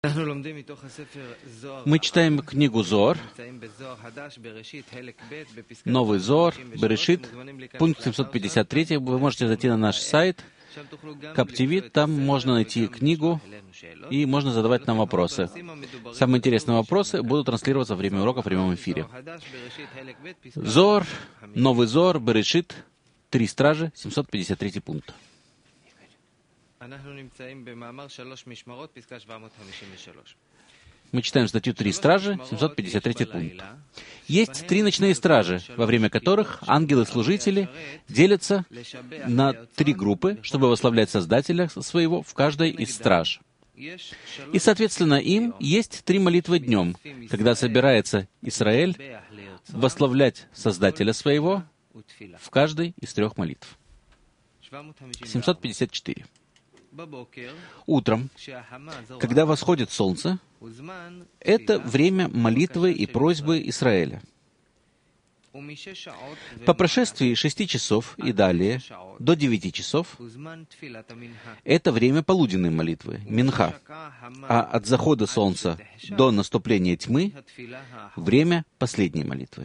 Мы читаем книгу Зоар, Новый Зоар, Берешит, пункт 753. Вы можете зайти на наш сайт, Каптивит, там можно найти книгу, и можно задавать нам вопросы. Самые интересные вопросы будут транслироваться во время урока в прямом эфире. Зоар, Новый Зоар, Берешит, 3 стражи, 753 пункт. Мы читаем статью 3 стражи, 753 пункт. Есть 3 ночные стражи, во время которых ангелы-служители делятся на 3 группы, чтобы восславлять Создателя своего в каждой из страж. И, соответственно, им есть 3 молитвы днем, когда собирается Израиль восславлять Создателя своего в каждой из 3 молитв. 754. Утром, когда восходит солнце, это время молитвы и просьбы Израиля. По прошествии 6 часов и далее, до 9 часов, это время полуденной молитвы, минха, а от захода солнца до наступления тьмы — время последней молитвы.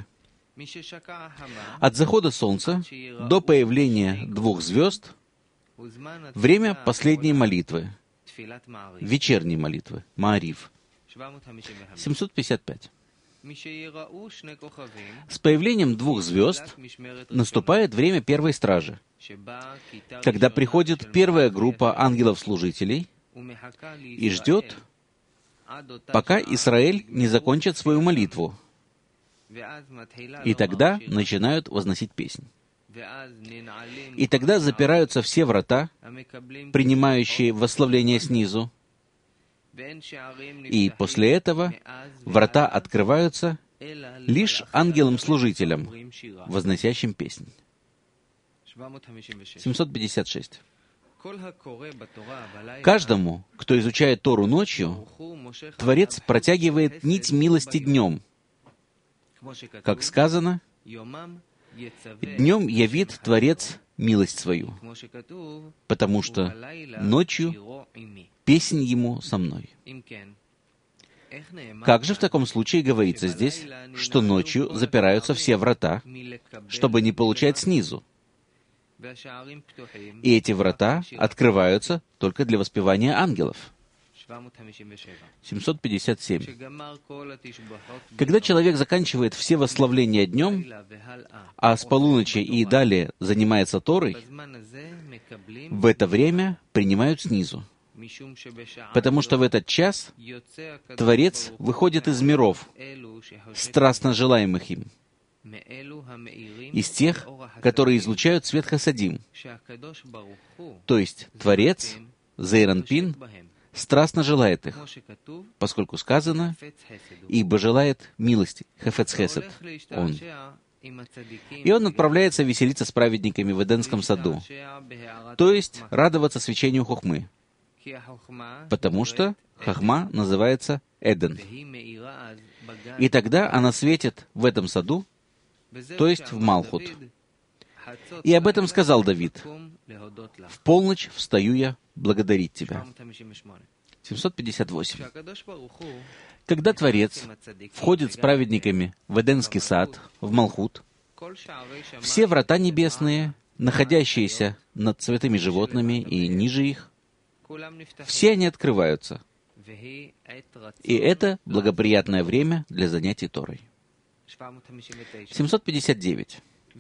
От захода солнца до появления 2 звезд — время последней молитвы, вечерней молитвы, Маарив. 755. С появлением 2 звезд наступает время первой стражи, когда приходит первая группа ангелов-служителей и ждет, пока Израиль не закончит свою молитву, и тогда начинают возносить песнь. И тогда запираются все врата, принимающие восславление снизу, и после этого врата открываются лишь ангелам-служителям, возносящим песнь. 756. Каждому, кто изучает Тору ночью, Творец протягивает нить милости днем. Как сказано, «Днем явит Творец милость свою, потому что ночью песнь ему со мной». Как же в таком случае говорится здесь, что ночью запираются все врата, чтобы не получать снизу? И эти врата открываются только для воспевания ангелов. 757. Когда человек заканчивает все восславления днем, а с полуночи и далее занимается Торой, в это время принимают снизу. Потому что в этот час Творец выходит из миров, страстно желаемых им, из тех, которые излучают свет Хасадим. То есть Творец, Зеир Анпин, страстно желает их, поскольку сказано, ибо желает милости, Хефец Хесед, Он. И Он отправляется веселиться с праведниками в Эденском саду, то есть радоваться свечению Хохмы, потому что Хохма называется Эден. И тогда она светит в этом саду, то есть в Малхут. И об этом сказал Давид: «В полночь встаю я благодарить Тебя». 758. Когда Творец входит с праведниками в Эденский сад, в Малхут, все врата небесные, находящиеся над святыми животными и ниже их, все они открываются. И это благоприятное время для занятий Торой. 759.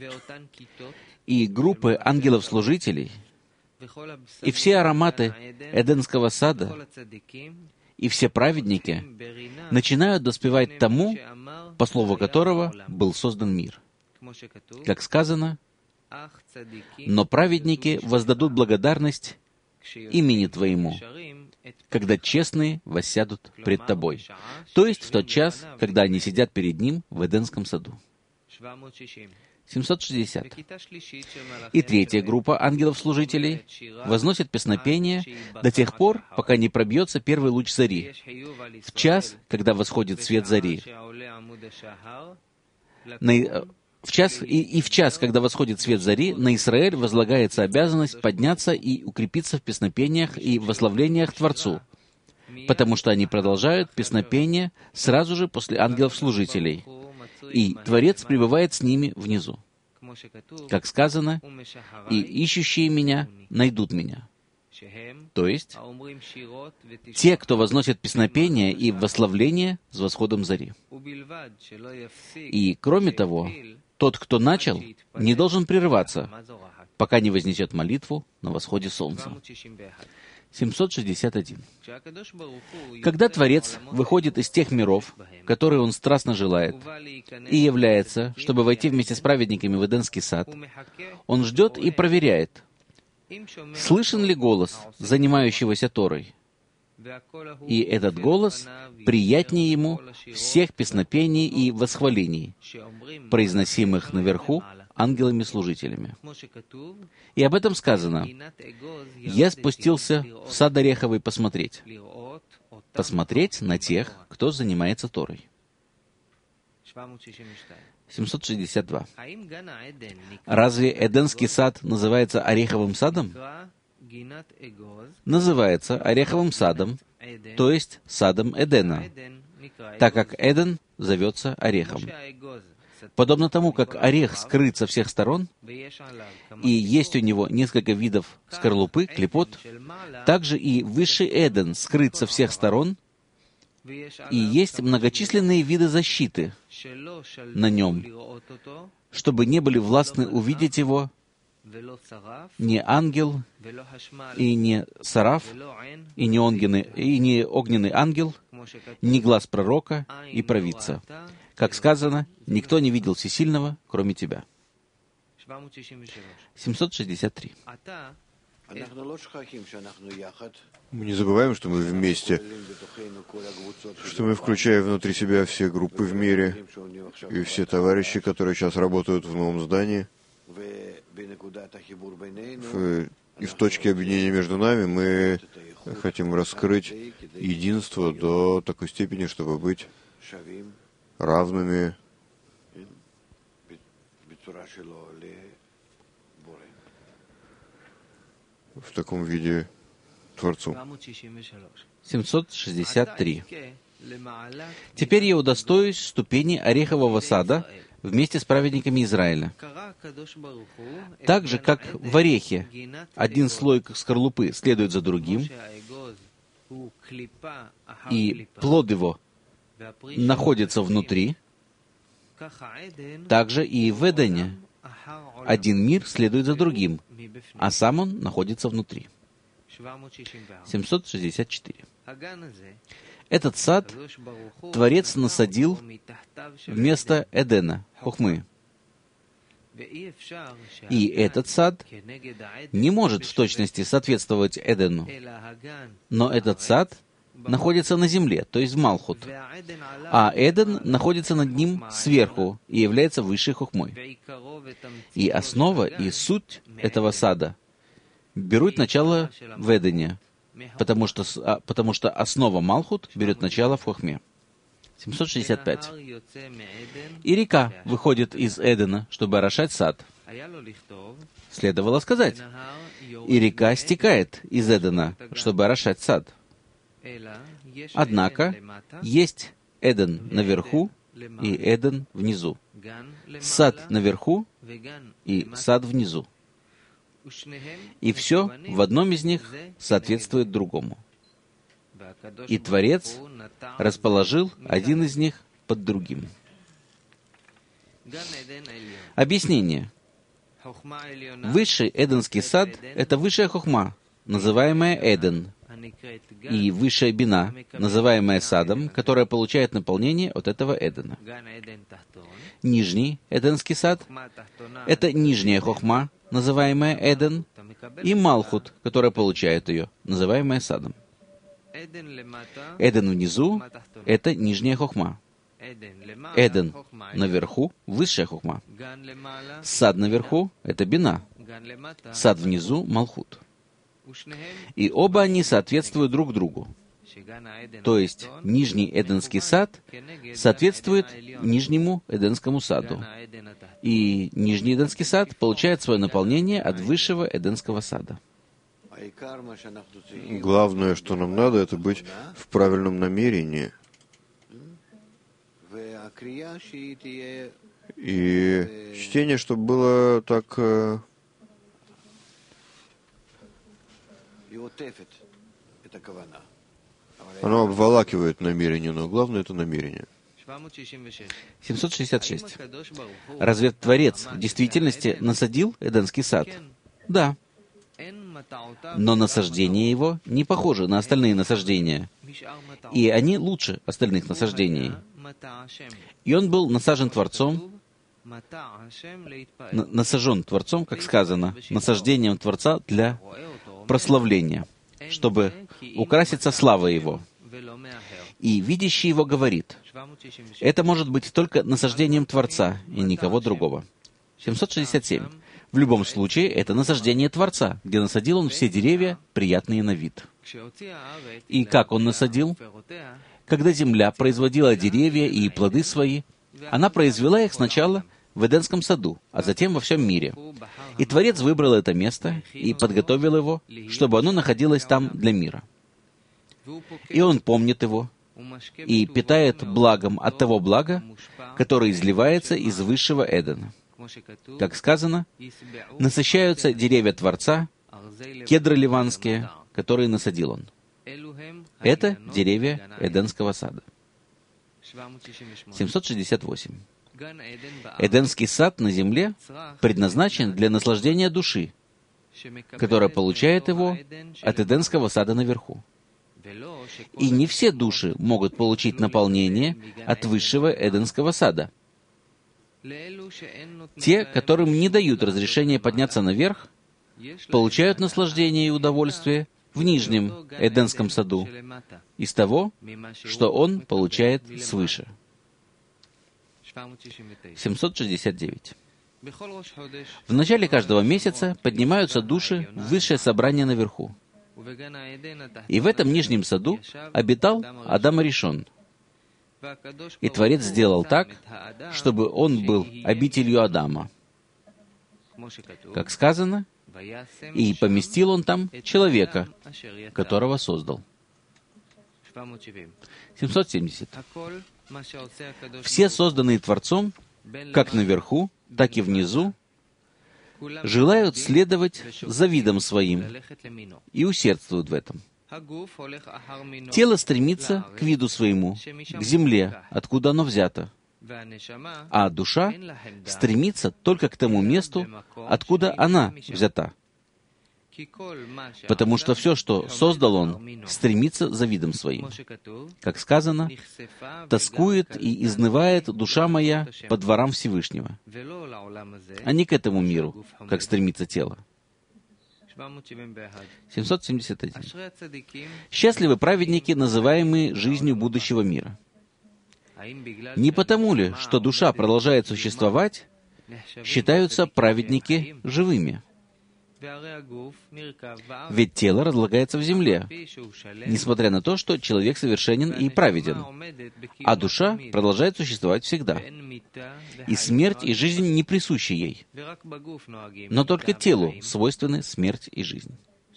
И группы ангелов-служителей, и все ароматы Эденского сада, и все праведники начинают доспевать тому, по слову которого был создан мир. Как сказано, «Но праведники воздадут благодарность имени Твоему, когда честные воссядут пред Тобой». То есть в тот час, когда они сидят перед Ним в Эденском саду. 760. И третья группа ангелов-служителей возносит песнопение до тех пор, пока не пробьется первый луч зари, в час, когда восходит свет зари. В час, когда восходит свет зари, на Израиль возлагается обязанность подняться и укрепиться в песнопениях и восславлениях Творцу, потому что они продолжают песнопение сразу же после ангелов-служителей, и Творец пребывает с ними внизу. Как сказано, «И ищущие Меня найдут Меня». То есть, те, кто возносит песнопение и восславление с восходом зари. И, кроме того, тот, кто начал, не должен прерываться, пока не вознесет молитву на восходе солнца. 761. Когда Творец выходит из тех миров, которые Он страстно желает, и является, чтобы войти вместе с праведниками в Эдемский сад, Он ждет и проверяет, слышен ли голос занимающегося Торой. И этот голос приятнее Ему всех песнопений и восхвалений, произносимых наверху ангелами-служителями. И об этом сказано: «Я спустился в сад Ореховый посмотреть на тех, кто занимается Торой». 762. Разве Эдемский сад называется Ореховым садом? Называется Ореховым садом, то есть садом Эдена, так как Эден зовется орехом. Подобно тому, как орех скрыт со всех сторон, и есть у него несколько видов скорлупы, клепот, также и высший Эден скрыт со всех сторон, и есть многочисленные виды защиты на нем, чтобы не были властны увидеть его ни ангел, и не сараф, и не огненный ангел, ни глаз пророка и провидца. Как сказано, никто не видел всесильного, кроме тебя. 763. Мы не забываем, что мы вместе, что мы включаем внутри себя все группы в мире и все товарищи, которые сейчас работают в новом здании. И в точке объединения между нами мы хотим раскрыть единство до такой степени, чтобы быть равными в таком виде Творцу. 763. Теперь я удостоюсь ступени Орехового сада вместе с праведниками Израиля. Так же, как в орехе один слой скорлупы следует за другим, и плод его находится внутри, так же и в Эдене один мир следует за другим, а сам он находится внутри. 764. Этот сад Творец насадил вместо Эдена, хохмы. И этот сад не может в точности соответствовать Эдену, но этот сад находится на земле, то есть в Малхут, а Эден находится над ним сверху и является высшей хохмой. И основа и суть этого сада берут начало в Эдене, потому что основа Малхут берет начало в хохме. 765. И река выходит из Эдена, чтобы орошать сад. Следовало сказать, и река стекает из Эдена, чтобы орошать сад. Однако есть Эден наверху и Эден внизу. Сад наверху и сад внизу. И все в одном из них соответствует другому. И Творец расположил один из них под другим. Объяснение. Высший Эденский сад — это высшая хохма, называемая Эден, и высшая бина, называемая садом, которая получает наполнение от этого Эдена. Нижний Эденский сад — это нижняя хохма, называемая Эден, и Малхут, которая получает ее, называемая садом. Эден внизу — это нижняя хохма. Эден наверху — высшая хохма. Сад наверху — это бина. Сад внизу — Малхут. И оба они соответствуют друг другу. То есть нижний Эденский сад соответствует нижнему Эденскому саду. И нижний Эденский сад получает свое наполнение от высшего Эденского сада. Главное, что нам надо, это быть в правильном намерении. И чтение, чтобы было так оно обволакивает намерение, но главное это намерение. 766. Разве Творец в действительности насадил Эдемский сад? Да. Но насаждения его не похожи на остальные насаждения, и они лучше остальных насаждений. И он был насажен Творцом, насажен Творцом, как сказано, насаждением Творца для прославления, чтобы украситься славой Его. И видящий его говорит, это может быть только насаждением Творца и никого другого. 767. В любом случае, это насаждение Творца, где насадил он все деревья, приятные на вид. И как он насадил? Когда земля производила деревья и плоды свои, она произвела их сначала в Эдемском саду, а затем во всем мире. И Творец выбрал это место и подготовил его, чтобы оно находилось там для мира. И он помнит его, и питает благом от того блага, которое изливается из высшего Эдена. Как сказано, насыщаются деревья Творца, кедры ливанские, которые насадил он. Это деревья Эденского сада. 768. Эдемский сад на земле предназначен для наслаждения души, которая получает его от Эдемского сада наверху. И не все души могут получить наполнение от высшего Эдемского сада. Те, которым не дают разрешения подняться наверх, получают наслаждение и удовольствие в нижнем Эдемском саду из того, что он получает свыше. 769. В начале каждого месяца поднимаются души в высшее собрание наверху. И в этом нижнем саду обитал Адам Аришон. И Творец сделал так, чтобы он был обителью Адама. Как сказано, и поместил он там человека, которого создал. 770. Все созданные Творцом, как наверху, так и внизу, желают следовать за видом своим и усердствуют в этом. Тело стремится к виду своему, к земле, откуда оно взято, а душа стремится только к тому месту, откуда она взята. Потому что все, что создал он, стремится за видом своим. Как сказано, «Тоскует и изнывает душа моя по дворам Всевышнего», а не к этому миру, как стремится тело. 771. Счастливы праведники, называемые жизнью будущего мира. Не потому ли, что душа продолжает существовать, считаются праведники живыми? Ведь тело разлагается в земле, несмотря на то, что человек совершенен и праведен, а душа продолжает существовать всегда. И смерть и жизнь не присущи ей, но только телу свойственны смерть и жизнь.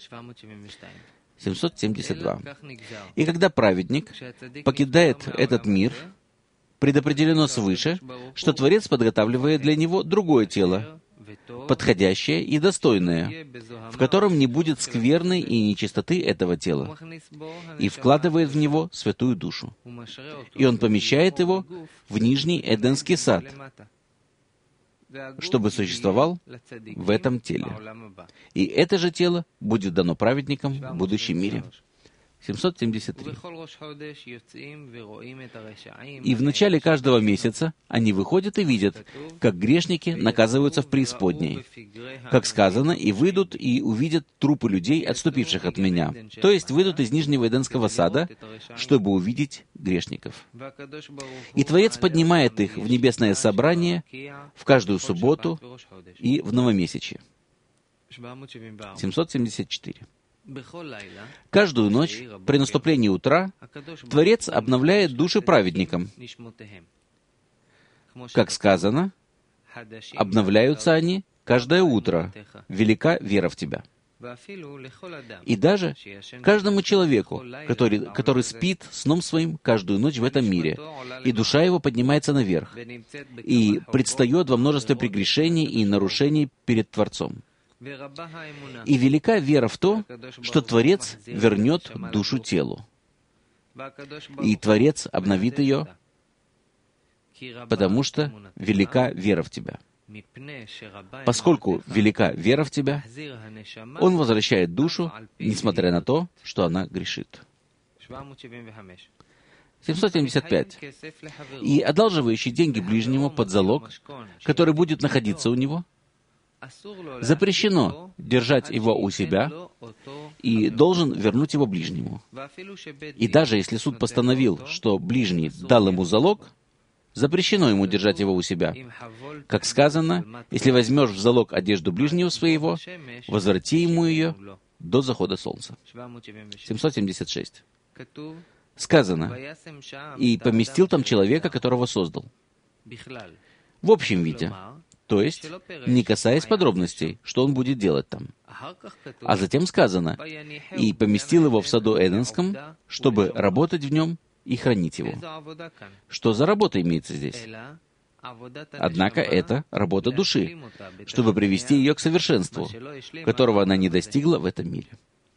772. И когда праведник покидает этот мир, предопределено свыше, что Творец подготавливает для него другое тело, подходящее и достойное, в котором не будет скверны и нечистоты этого тела, и вкладывает в него святую душу. И он помещает его в нижний Эдемский сад, чтобы существовал в этом теле. И это же тело будет дано праведникам в будущем мире. 773. И в начале каждого месяца они выходят и видят, как грешники наказываются в преисподней. Как сказано, и выйдут и увидят трупы людей, отступивших от меня. То есть выйдут из Нижнего Эдемского сада, чтобы увидеть грешников. И Творец поднимает их в небесное собрание в каждую субботу и в новомесячье. 774. Каждую ночь, при наступлении утра, Творец обновляет души праведникам. Как сказано, обновляются они каждое утро. Велика вера в тебя. И даже каждому человеку, который спит сном своим каждую ночь в этом мире, и душа его поднимается наверх, и предстает во множестве прегрешений и нарушений перед Творцом. И велика вера в то, что Творец вернет душу телу, и Творец обновит ее, потому что велика вера в тебя. Поскольку велика вера в тебя, Он возвращает душу, несмотря на то, что она грешит. 775. И одалживающий деньги ближнему под залог, который будет находиться у него, запрещено держать его у себя и должен вернуть его ближнему. И даже если суд постановил, что ближний дал ему залог, запрещено ему держать его у себя. Как сказано, если возьмешь в залог одежду ближнего своего, возврати ему ее до захода солнца. 776. Сказано, и поместил там человека, которого создал. В общем виде, то есть, не касаясь подробностей, что он будет делать там. А затем сказано, и поместил его в саду Эденском, чтобы работать в нем и хранить его. Что за работа имеется здесь? Однако это работа души, чтобы привести ее к совершенству, которого она не достигла в этом мире.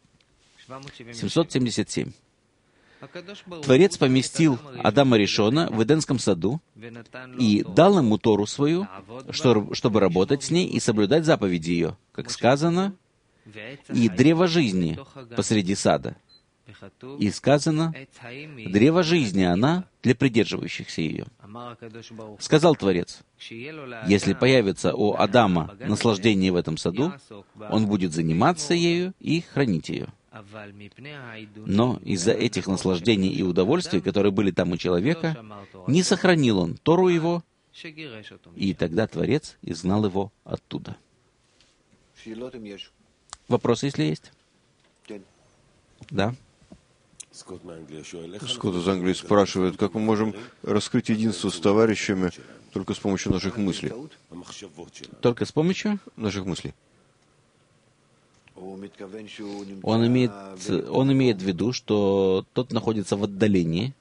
777. Творец поместил Адама Ришона в Эденском саду и дал ему Тору свою, чтобы работать с ней и соблюдать заповеди ее, как сказано, и древо жизни посреди сада. И сказано, древо жизни она для придерживающихся ее. Сказал Творец, если появится у Адама наслаждение в этом саду, он будет заниматься ею и хранить ее. Но из-за этих наслаждений и удовольствий, которые были там у человека, не сохранил он Тору его, и тогда Творец изгнал его оттуда. Вопросы, если есть? Да. Скотт из Англии спрашивает, как мы можем раскрыть единство с товарищами только с помощью наших мыслей? Только с помощью наших мыслей. Он имеет в виду, что тот находится в отдалении.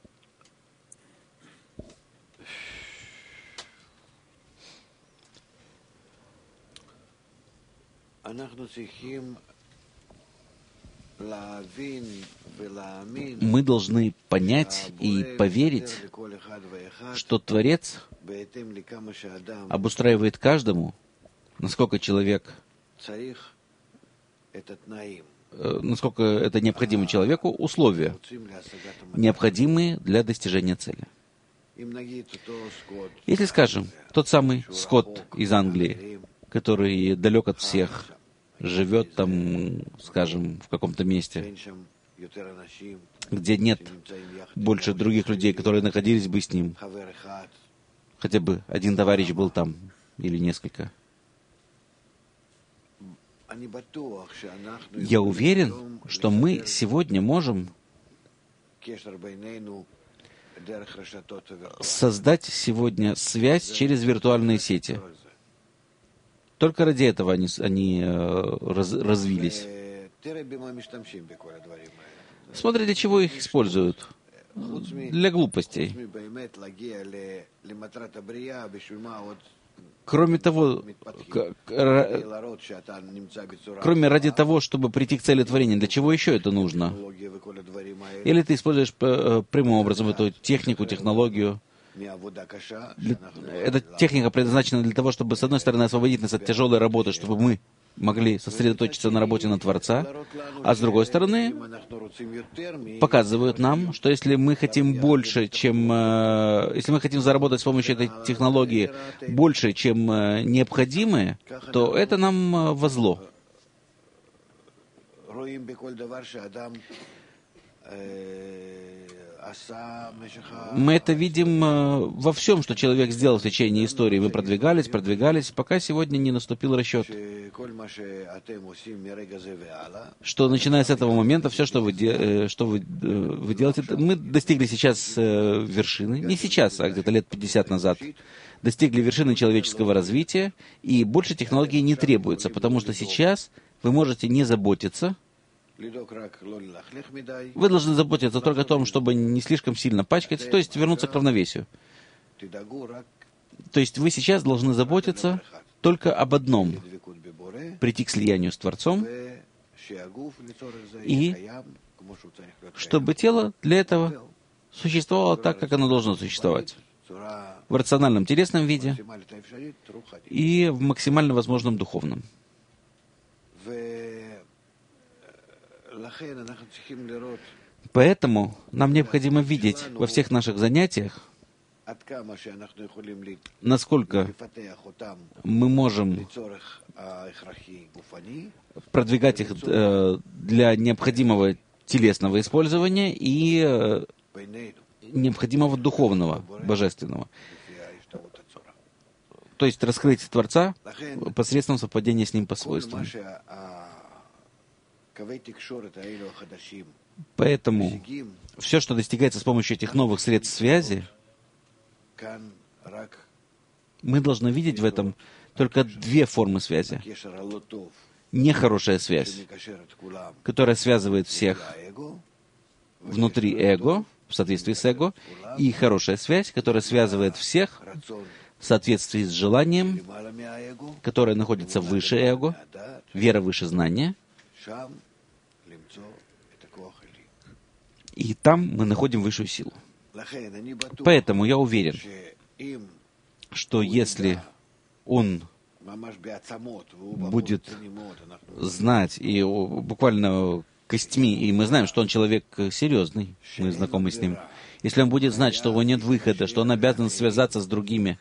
Мы должны понять и поверить, что Творец обустраивает каждому, насколько это необходимо человеку, условия, необходимые для достижения цели. Если, скажем, тот самый Скотт из Англии, который далек от всех, живет там, скажем, в каком-то месте, где нет больше других людей, которые находились бы с ним, хотя бы один товарищ был там, или несколько. Я уверен, что мы сегодня можем создать сегодня связь через виртуальные сети. Только ради этого они развились. Смотри, для чего их используют? Для глупостей. Кроме ради того, чтобы прийти к цели творения, для чего еще это нужно? Или ты используешь прямым образом эту технику, технологию? Эта техника предназначена для того, чтобы, с одной стороны, освободить нас от тяжелой работы, чтобы мы могли сосредоточиться на работе на Творца, а с другой стороны, показывают нам, что если мы хотим больше, если мы хотим заработать с помощью этой технологии больше, чем необходимое, то это нам во зло. Мы это видим во всем, что человек сделал в течение истории. Мы продвигались, пока сегодня не наступил расчет. Что, начиная с этого момента, все, что вы делаете, мы достигли сейчас вершины, не сейчас, а где-то лет 50 назад, достигли вершины человеческого развития, и больше технологий не требуется, потому что сейчас Вы можете не заботиться. Вы должны заботиться только о том, чтобы не слишком сильно пачкать, то есть вернуться к равновесию. То есть вы сейчас должны заботиться только об одном — прийти к слиянию с Творцом, и чтобы тело для этого существовало так, как оно должно существовать. В рациональном телесном виде и в максимально возможном духовном. Поэтому нам необходимо видеть во всех наших занятиях, насколько мы можем продвигать их для необходимого телесного использования и необходимого духовного, божественного. То есть раскрыть Творца посредством совпадения с Ним по свойствам. Поэтому все, что достигается с помощью этих новых средств связи, мы должны видеть в этом только две формы связи. Нехорошая связь, которая связывает всех внутри эго, в соответствии с эго, и хорошая связь, которая связывает всех в соответствии с желанием, которое находится выше эго, вера выше знания. И там мы находим высшую силу. Поэтому я уверен, что если он будет знать, и буквально костьми, и мы знаем, что он человек серьезный, мы знакомы с ним, если он будет знать, что у него нет выхода, что он обязан связаться с другими,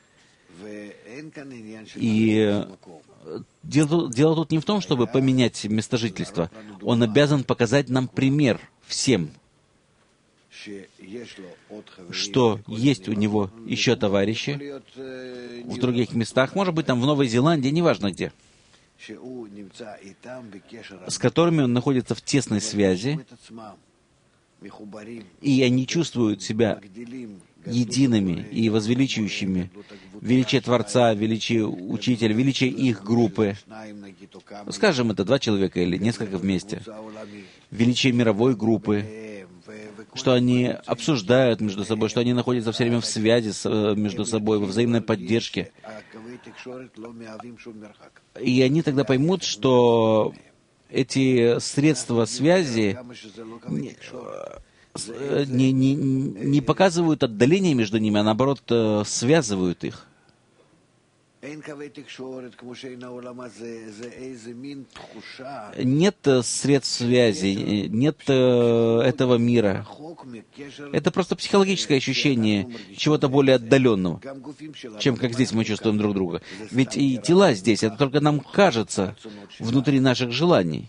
и дело тут не в том, чтобы поменять место жительства, он обязан показать нам пример всем, что есть у него еще товарищи в других местах, может быть, там в Новой Зеландии, неважно где, с которыми он находится в тесной связи, и они чувствуют себя едиными и возвеличивающими величие Творца, величие Учителя, величие их группы. Скажем, это 2 человека или несколько вместе. Величие мировой группы, что они обсуждают между собой, что они находятся все время в связи между собой, во взаимной поддержке. И они тогда поймут, что эти средства связи не показывают отдаление между ними, а наоборот связывают их. Нет средств связи, нет этого мира. Это просто психологическое ощущение чего-то более отдаленного, чем как здесь мы чувствуем друг друга. Ведь и тела здесь, это только нам кажется внутри наших желаний.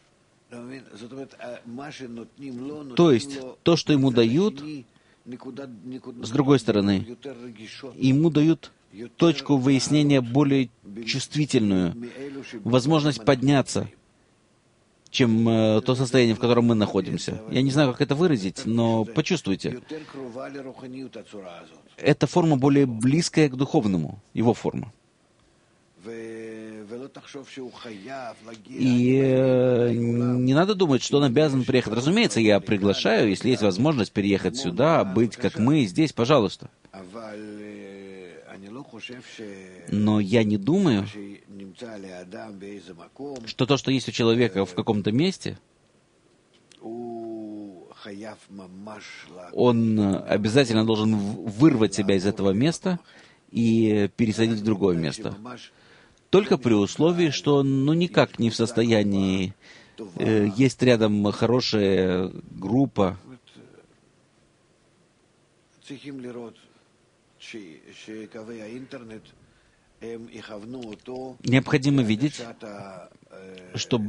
То есть, то, что ему дают, с другой стороны, ему дают точку выяснения более чувствительную, возможность подняться, чем то состояние, в котором мы находимся. Я не знаю, как это выразить, но почувствуйте. Это форма более близкая к духовному, его форма. И не надо думать, что он обязан приехать. Разумеется, я приглашаю, если есть возможность переехать сюда, быть как мы здесь, пожалуйста. Но я не думаю, что то, что есть у человека в каком-то месте, он обязательно должен вырвать себя из этого места и пересадить в другое место. Только при условии, что он никак не в состоянии, есть рядом хорошая группа. Необходимо видеть, что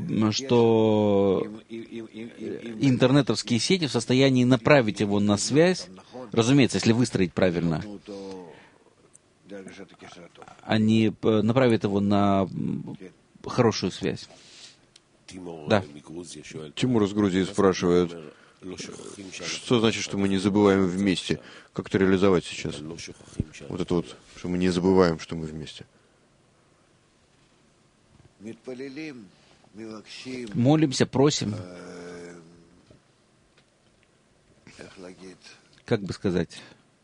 интернетовские сети в состоянии направить его на связь, разумеется, если выстроить правильно, они направят его на хорошую связь. Да. Тимур из Грузии спрашивает, что значит, что мы не забываем вместе? Как это реализовать сейчас? Вот это вот, что мы не забываем, что мы вместе. молимся, просим, как бы сказать,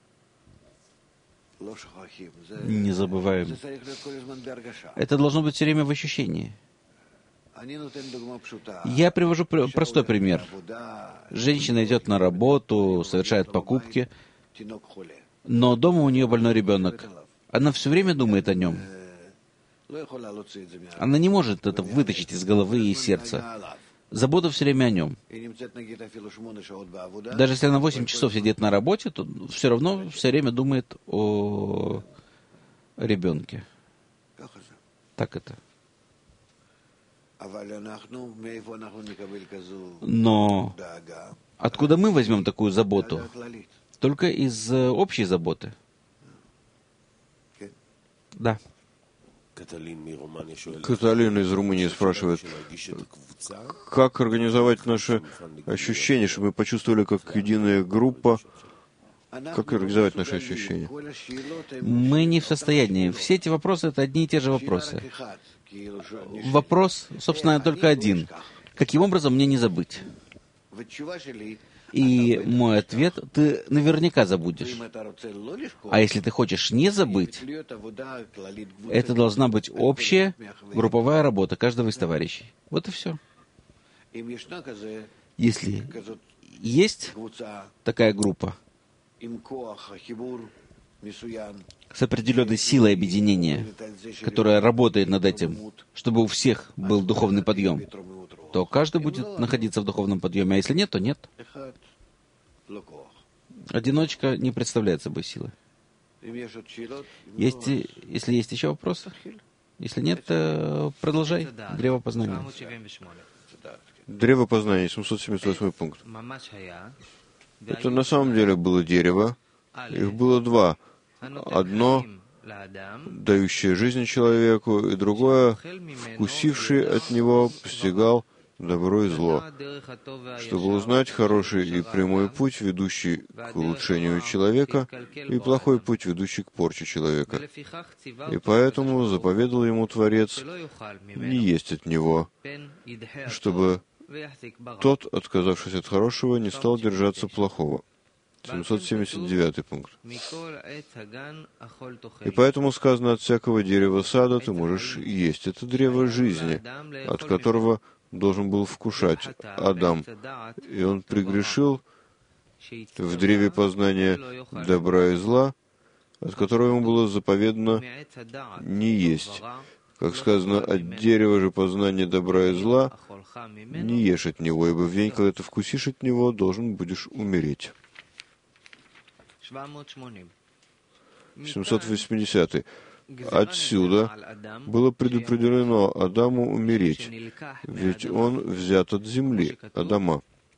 не забываем. Это должно быть все время в ощущении. Я привожу простой пример. Женщина идет на работу, совершает покупки, но дома у нее больной ребенок. Она все время думает о нем. Она не может это вытащить из головы и сердца. Забота все время о нем. Даже если она 8 часов сидит на работе, то все равно все время думает о ребенке. Так это. Но откуда мы возьмем такую заботу? Только из общей заботы. Да. Каталин из Румынии спрашивает, как организовать наше ощущение, чтобы мы почувствовали как единая группа, как организовать наши ощущения? Мы не в состоянии. Все эти вопросы — это одни и те же вопросы. Вопрос, собственно, только один. Каким образом мне не забыть? И мой ответ — ты наверняка забудешь. А если ты хочешь не забыть, это должна быть общая групповая работа каждого из товарищей. Вот и все. Если есть такая группа с определенной силой объединения, которая работает над этим, чтобы у всех был духовный подъем, то каждый будет находиться в духовном подъеме, а если нет, то нет. Одиночка не представляет собой силы. Если есть еще вопросы? Если нет, продолжай. Древо познания. Древо познания, 778 пункт. Это на самом деле было дерево. Их было два. Одно, дающее жизнь человеку, и другое, вкусивший от него, постигал добро и зло, чтобы узнать хороший и прямой путь, ведущий к улучшению человека, и плохой путь, ведущий к порче человека. И поэтому заповедал ему Творец не есть от него, чтобы тот, отказавшись от хорошего, не стал держаться плохого. 779 пункт. И поэтому сказано, от всякого дерева сада ты можешь есть. Это древо жизни, от которого должен был вкушать Адам. И он прегрешил в древе познания добра и зла, от которого ему было заповедано не есть. Как сказано, от дерева же познания добра и зла не ешь от него, ибо в день, когда ты вкусишь от него, должен будешь умереть. 780. Отсюда было предопределено Адаму умереть, ведь он взят от земли, Адама.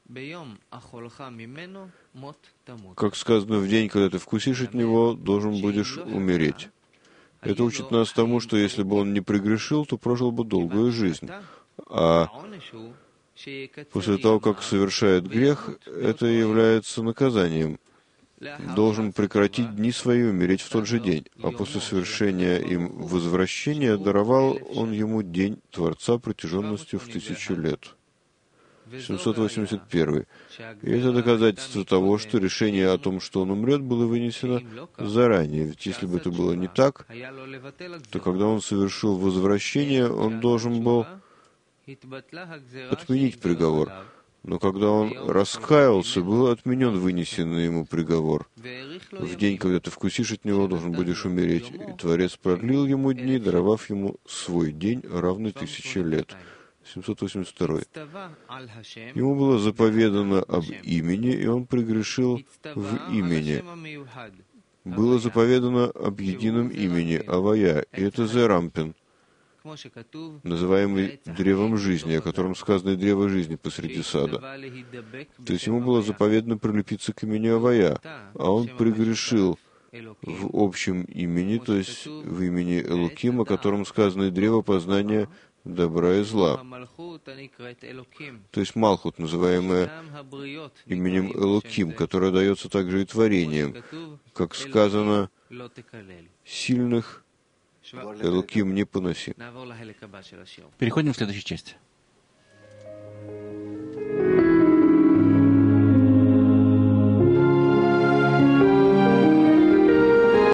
Как сказано, в день, когда ты вкусишь от него, должен будешь умереть. Это учит нас тому, что если бы он не прегрешил, то прожил бы долгую жизнь. А после того, как совершает грех, это является наказанием. Должен прекратить дни свои и умереть в тот же день. А после совершения им возвращения даровал он ему день Творца протяженностью в 1000 лет. 781. И это доказательство того, что решение о том, что он умрет, было вынесено заранее. Ведь если бы это было не так, то когда он совершил возвращение, он должен был отменить приговор. Но когда он раскаялся, был отменен вынесенный ему приговор. В день, когда ты вкусишь от него, должен будешь умереть. И Творец продлил ему дни, даровав ему свой день, равный 1000 лет. 782. Ему было заповедано об имени, и он прегрешил в имени. Было заповедано об едином имени, Авая, и это Зерампин, называемый древом жизни, о котором сказано и древо жизни посреди сада. То есть ему было заповедано прилепиться к имени Авая, а он прегрешил в общем имени, то есть в имени Элоким, о котором сказано и древо познания добра и зла. То есть Малхут, называемое именем Элоким, которое дается также и творением. Как сказано, сильных Элоким не поноси. Переходим к следующей части.